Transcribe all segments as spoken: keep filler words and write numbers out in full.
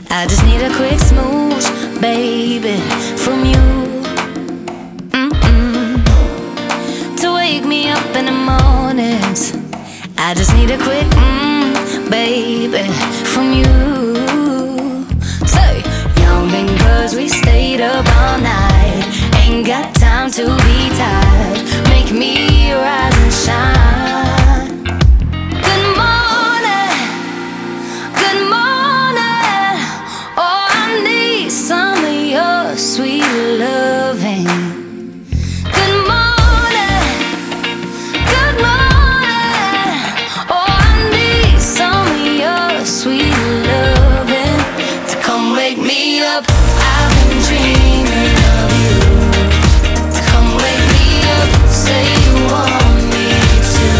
I just need a quick smooch, baby, from you. Mm-mm. To wake me up in the mornings. I just need a quick mmm, baby, from you. Say, yawning cause we stayed up all night. Ain't got time to be tired. Make me rise and shine. Good morning, good morning. Oh, I need some of your sweet loving. Good morning, good morning. Oh, I need some of your sweet loving to come wake me up. I've been dreaming of you. To come wake me up, say you want me to.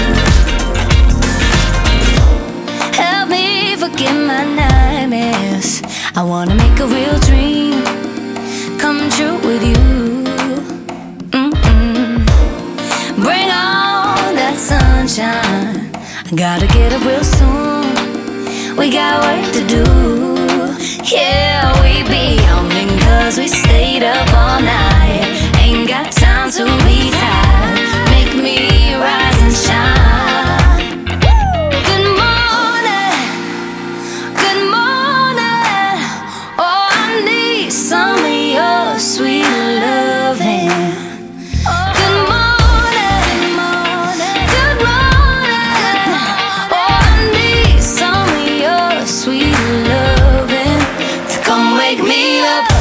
Help me forget my nightmares. I wanna make a real dream come true with you. Mm-mm. Bring on that sunshine. I gotta get up real soon. We got work to do. Yeah, we be yawning cause we stayed up all night. Ain't got time to be tired. Make me rise and shine. Good morning, good morning. Oh, I need some of your sweet loving. Good morning, good morning. Oh, I need some of your sweet loving to come wake me up.